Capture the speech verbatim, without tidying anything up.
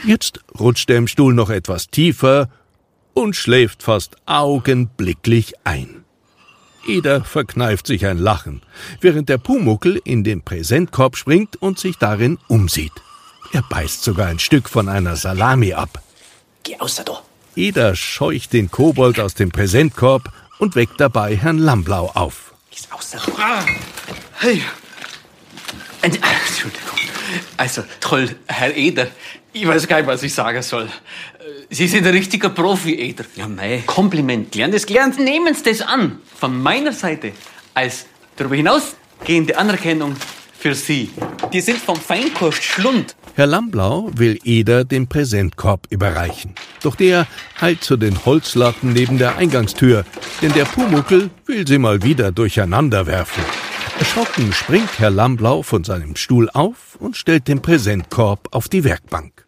Jetzt rutscht er im Stuhl noch etwas tiefer und schläft fast augenblicklich ein. Eder verkneift sich ein Lachen, während der Pumuckl in den Präsentkorb springt und sich darin umsieht. Er beißt sogar ein Stück von einer Salami ab. Geh außer da. Eder scheucht den Kobold aus dem Präsentkorb und weckt dabei Herrn Lammblau auf. Geh außer da. Ah, hey. Entschuldigung. Also, toll, Herr Eder. Ich weiß gar nicht, was ich sagen soll. Sie sind ein richtiger Profi, Eder. Ja, mei. Kompliment. Lernen das gelernt. Nehmen Sie das an. Von meiner Seite als darüber hinausgehende Anerkennung für Sie. Die sind vom Feinkost Schlund. Herr Lammblau will Eder den Präsentkorb überreichen. Doch der eilt zu den Holzlatten neben der Eingangstür, denn der Pumuckl will sie mal wieder durcheinander werfen. Erschrocken springt Herr Lammblau von seinem Stuhl auf und stellt den Präsentkorb auf die Werkbank.